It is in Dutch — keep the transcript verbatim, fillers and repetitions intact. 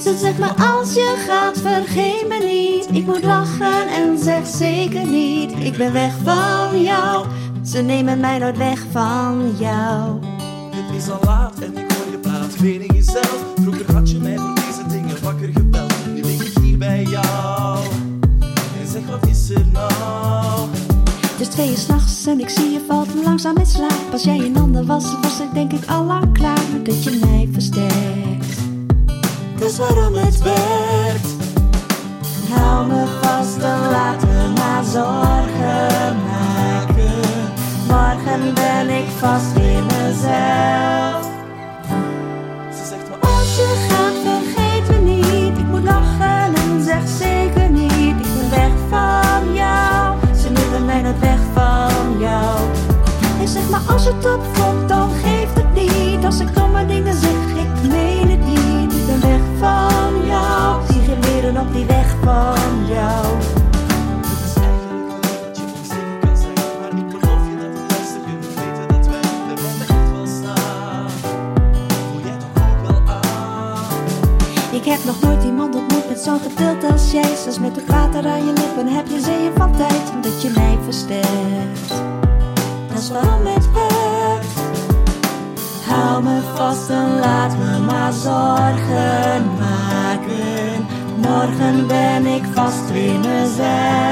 Ze zegt me als je gaat vergeet me niet. Ik moet lachen en zeg zeker niet. Ik ben weg van jou. Ze nemen mij nooit weg van jou. Het is al laat en ik hoor je praat weer in jezelf. Vroeger had je mij voor deze dingen wakker gebeld. Nu lig ik hier bij jou. En zeg wat is er nou? Het is twee uur 's nachts en ik zie je valt langzaam in slaap. Als jij een ander was, was ik denk ik al lang klaar. Dat je mij versterkt. Dat is waarom het werkt. Hou me vast en laat me maar zorgen maken. Morgen ben ik vast weer mezelf. Ze zegt me Als je gaat vergeet me niet. Ik moet lachen en zeg zeker niet. Ik ben weg van jou. Ze nemen mij nooit weg van jou. Ik zeg maar als het opvalt dan geeft het niet. Als ik domme dingen zeg ik meen het niet. Ik ben weg van jou. Zie geen meer op die weg van jou. het is eigenlijk niet wat je onzeker kan zijn. Maar ik beloof je dat ik luister en we weten dat wij de weg echt wel staan. Voel jij toch ook wel aan? Ik heb nog nooit iemand ontmoet met zo'n geduld als jij. Zelfs met het water aan je lippen heb je zeeën van tijd. Omdat je mij versterkt. Dat is waarom het werkt. Hou me vast en laat me maar zorgen maken. Morgen ben ik vast weer mezelf.